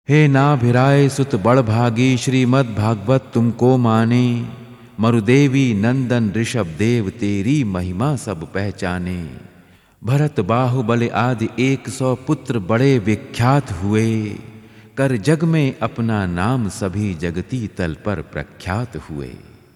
हे नाभिराय सुत बड़भागी श्रीमद् भागवत तुमको माने। मरुदेवी नंदन ऋषभ देव तेरी महिमा सब पहचाने। भरत बाहुबल आदि 100 पुत्र बड़े विख्यात हुए। कर जग में अपना नाम सभी जगती तल पर प्रख्यात हुए।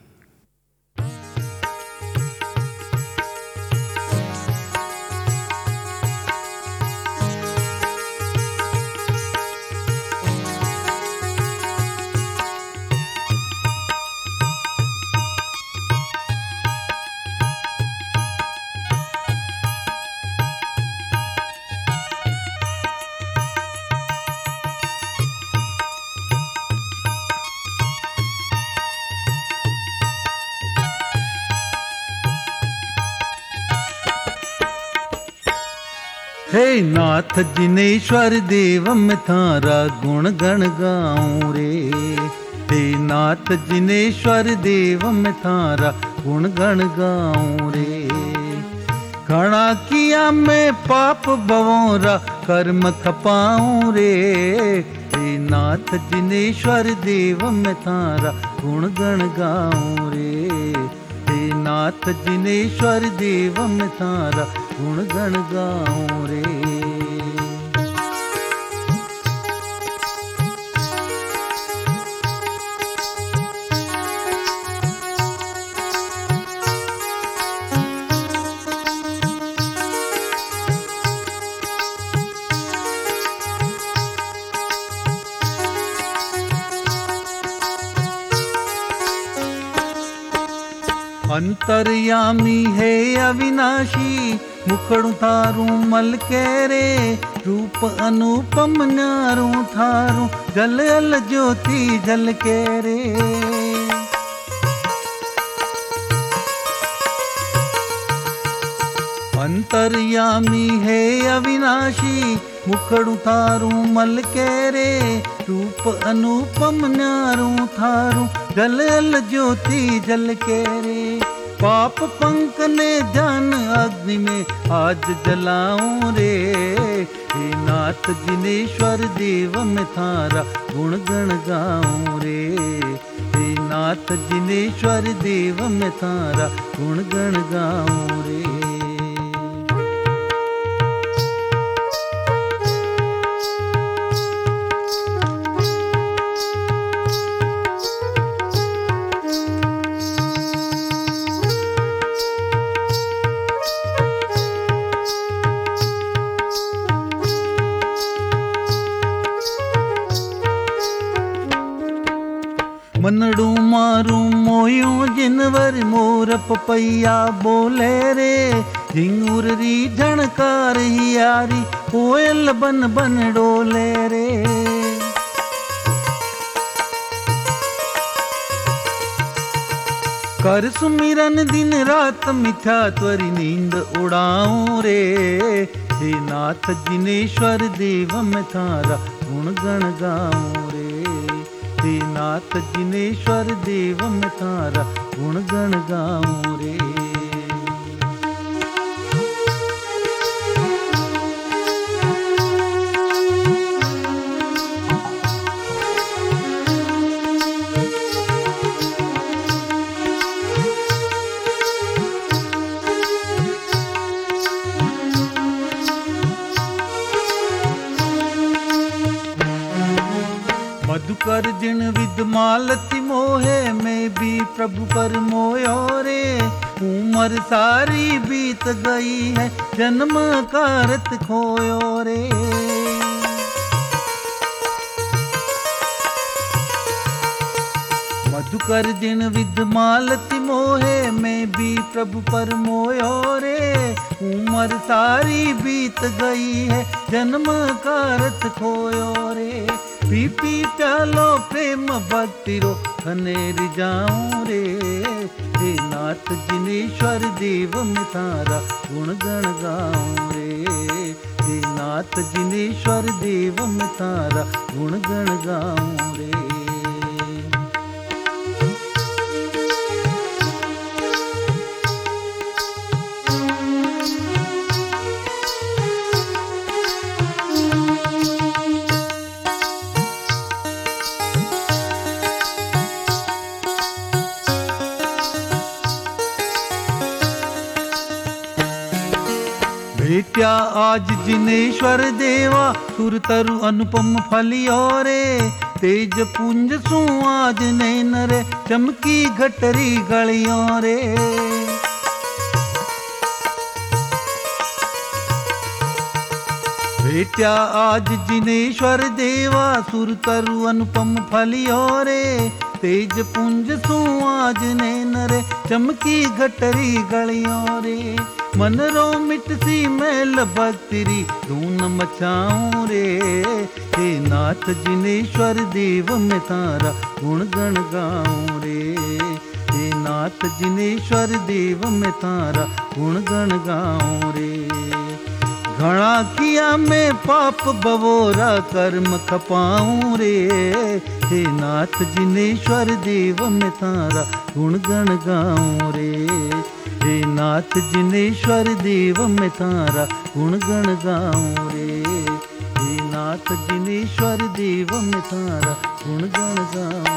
हे नाथ जिनेश्वर देव मैं थारा गुण गण गाऊं रे। हे नाथ जिनेश्वर देव मैं थारा गुण गण गाऊं रे। घना किया मैं पाप बवोरा कर्म खपाऊं रे। हे नाथ जिनेश्वर देव मैं थारा गुण गण गाऊं रे। हे नाथ जिनेश्वर देव मैं थारा गुण गण गाऊं रे। अंतर्यामी है अविनाशी मुखड़ू थारू मल के रे। रूप अनुपम न्यारू थारू जल अल ज्योति जल के रे। अंतर्यामी है अविनाशी मुखड़ू थारू मल के रे। रूप अनुपम न्यारू थारू जल अल ज्योति जल के रे। पाप पंख ने जान अग्नि में आज जलाऊं रे। हे नाथ जिनेश्वर देव मैं थारा गुण गण गाऊं रे। हे नाथ जिनेश्वर देव मैं थारा गुण गण गाऊं रे। मनड़ू मारू मोयो जिनवर मोर पपैया बोले रे। झिंगुर री झणकार हियारी कोयल बन बन डोले रे। कर सुमिरन दिन रात मिथ्या त्वरी नींद उड़ाऊं रे। हे नाथ जिनेश्वर देव मैं थारा गुण गण गाऊं रे। हे नाथ जिनेश्वर देव मैं थारा गुण गण गाऊं रे। मधुकर जिन विद मालती मोहे मैं भी प्रभु पर मोयो रे। उम्र सारी बीत गई है जन्म कारत खोयो रे। मधुकर जिन विद मालती मोहे मैं भी प्रभु पर मोयो रे। उम्र सारी बीत गई है जन्म कारत खोयो रे। पी पी प्यालो प्रेम भक्ति रो खनेर जाऊं रे। हे नाथ जिनेश्वर देव मैं थारा गुण गण गाऊं रे। हे नाथ जिनेश्वर देव मैं थारा गुण गण गाऊं रे। आज जिनेश्वर देवा सुर तरु अनुपम फलियो रे, तेज पुंज सु आज नैन रे, चमकी घटरी गलियों रे। भेट्या आज जिनेश्वर देवा सुर तरु अनुपम फलियो रे, तेज पुंज सु आज नैन रे, चमकी घटरी गलियों रे। मन रो मिटसी मैल भक्तिरी धून मचाऊं रे, हे नाथ जिनेश्वर देव मैं तारा गुण गण गाऊं रे। हे नाथ जिनेश्वर देव मैं तारा गुण गण गाऊं रे। घना किया मैं पाप बवोरा कर्म खपाऊं रे, हे नाथ जिनेश्वर देव मैं तारा गुण गण गाऊं रे। हे नाथ जिनेश्वर देव मैं तारा गुण गण गाऊं रे। हे नाथ जिनेश्वर देव मैं तारा गुण गण गाऊं।